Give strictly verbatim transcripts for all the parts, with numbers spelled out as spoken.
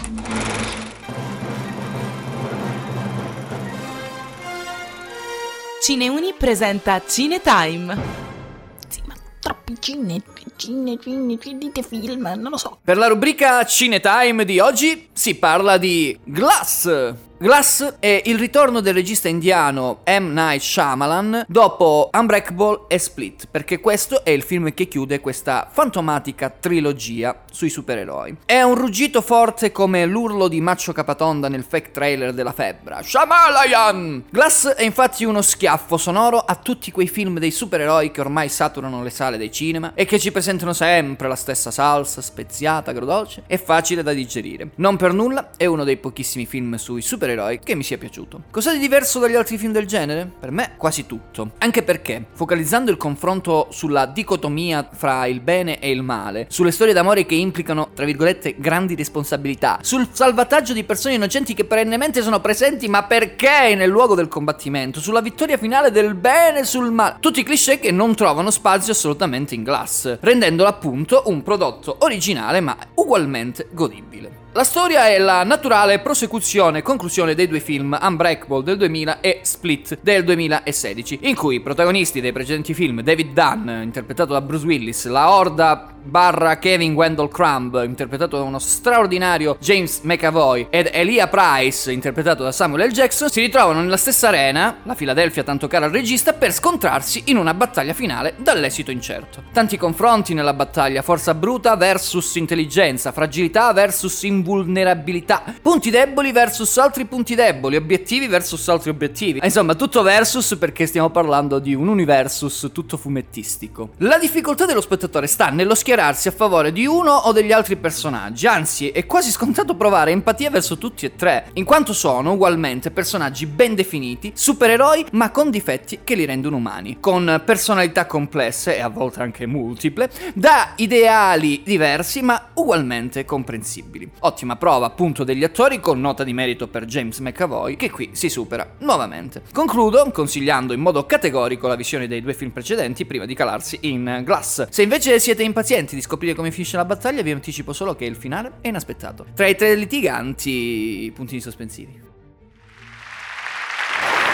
Cineuni presenta Cinetime. Sì, ma troppi cine, cine, cine, dite film, non lo so. Per la rubrica Cinetime di oggi si parla di Glass. Glass è il ritorno del regista indiano M. Night Shyamalan dopo Unbreakable e Split, perché questo è il film che chiude questa fantomatica trilogia sui supereroi. È un ruggito forte come l'urlo di Maccio Capatonda nel fake trailer della Febbra. Shyamalan! Glass è infatti uno schiaffo sonoro a tutti quei film dei supereroi che ormai saturano le sale dei cinema e che ci presentano sempre la stessa salsa speziata, agrodolce e facile da digerire. Non per nulla è uno dei pochissimi film sui supereroi che mi sia piaciuto. Cosa di diverso dagli altri film del genere? Per me quasi tutto. Anche perché, focalizzando il confronto sulla dicotomia fra il bene e il male, sulle storie d'amore che implicano, tra virgolette, grandi responsabilità, sul salvataggio di persone innocenti che perennemente sono presenti ma perché nel luogo del combattimento, sulla vittoria finale del bene sul male, tutti i cliché che non trovano spazio assolutamente in Glass, rendendolo appunto un prodotto originale ma ugualmente godibile. La storia è la naturale prosecuzione e conclusione dei due film Unbreakable del duemila e Split del duemilasedici, in cui i protagonisti dei precedenti film, David Dunn, interpretato da Bruce Willis, la Horda barra Kevin Wendell Crumb, interpretato da uno straordinario James McAvoy, ed Elia Price, interpretato da Samuel L. Jackson, si ritrovano nella stessa arena, la Philadelphia tanto cara al regista, per scontrarsi in una battaglia finale dall'esito incerto. Tanti confronti nella battaglia, forza bruta versus intelligenza, fragilità versus invulnerabilità, punti deboli versus altri punti deboli, obiettivi versus altri obiettivi. Insomma, tutto versus perché stiamo parlando di un universus tutto fumettistico. La difficoltà dello spettatore sta nello schierarsi a favore di uno o degli altri personaggi, anzi è quasi scontato provare empatia verso tutti e tre, in quanto sono ugualmente personaggi ben definiti, supereroi ma con difetti che li rendono umani, con personalità complesse e a volte anche multiple, da ideali diversi ma ugualmente comprensibili. Ottima prova appunto degli attori, con nota di merito per James McAvoy, che qui si supera nuovamente. Concludo consigliando in modo categorico la visione dei due film precedenti prima di calarsi in Glass. Se invece siete impazienti di scoprire come finisce la battaglia, vi anticipo solo che il finale è inaspettato. Tra i tre litiganti, puntini sospensivi.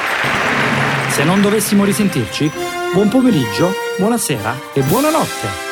Se non dovessimo risentirci, buon pomeriggio, buonasera e buonanotte.